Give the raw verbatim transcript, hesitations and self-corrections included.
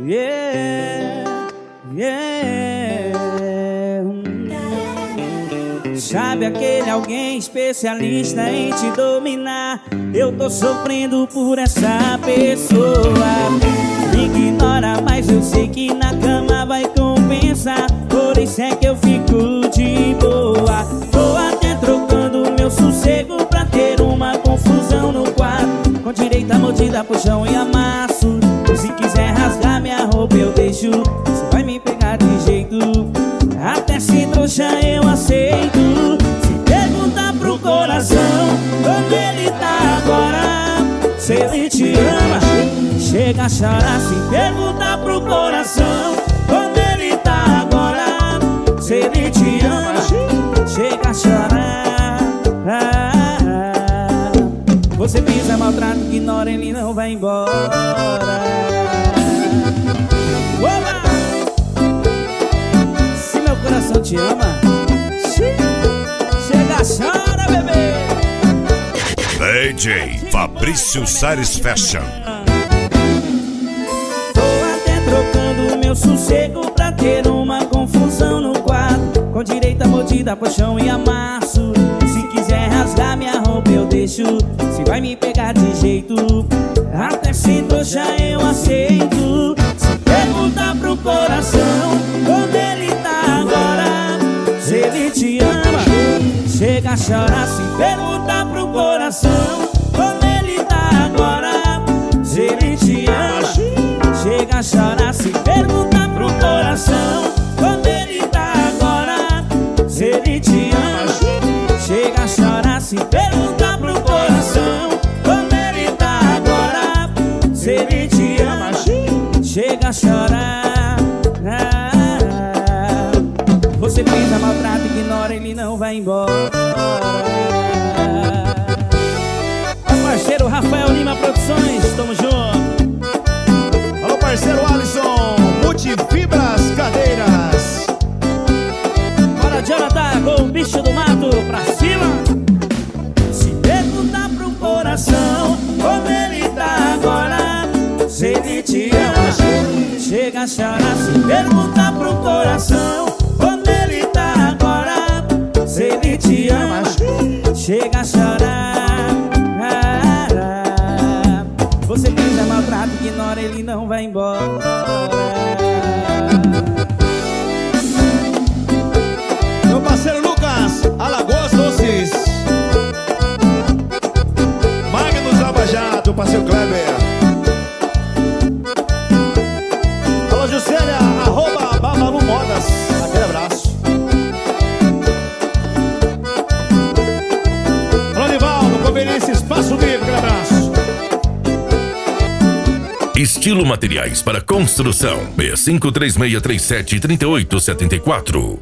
yeah, yeah. Sabe aquele alguém especialista em te dominar? Eu tô sofrendo por essa pessoa. Me ignora, mas eu sei que na cama vai compensar. Por isso é que eu fico de boa. Tô até trocando meu sossego pra ter uma confusão no quarto, com direito a mordida, puxão e amasso. Se quiser rasgar minha roupa eu deixo, você vai me pegar de jeito. Até se trouxa eu aceito. Se perguntar pro coração como ele tá agora, se ele te ama, chega a chorar. Se perguntar pro coração como ele tá agora, se ele te ama, chega a chorar. ah, ah. Você pisa, maltrata, ignora, ele não vai embora. Oba! Se meu coração te ama, chega, chora, bebê. D J Fabrício Sares Fashion. Tô até trocando meu sossego pra ter uma confusão no quarto, com direito a mordida, puxão e amasso. Se quiser rasgar minha roupa eu deixo, se vai me pegar de jeito. Até se trouxa eu aceito. Se perguntar pro coração como ele tá agora, se ele te ama, chega a chorar. Se perguntar pro coração como ele tá agora, se ele te ama, chega a chorar. Se perguntar pro coração como ele tá agora, se ele te ama, chega a chorar. Se perguntar pro coração como ele tá agora, se ele te ama, chega a chorar. ah, Você pisa, maltrata, ignora, ele não vai embora. Meu parceiro Rafael Lima Produções, tamo junto. Alô, parceiro Alisson, Multifibras Cadeiras. Bora, Jonathan, com o bicho do mato pra cima. Se perguntar pro coração como ele tá agora, se ele te ama, chega a chorar. Se perguntar pro coração como ele tá agora, se ele te ama, chega a chorar. ah, ah. Você pensa, maltrata, ignora, ele não vai embora. Meu parceiro Lucas, Alagoas Doces. Magnus Lava Jato, parceiro Kleber. Alô, Juscelia, arroba Babalu Modas. Aquele abraço. Alô, Nivaldo, conveniência Espaço Livre, aquele abraço. Estilo Materiais para Construção. seis cinco três seis três sete três oito sete quatro.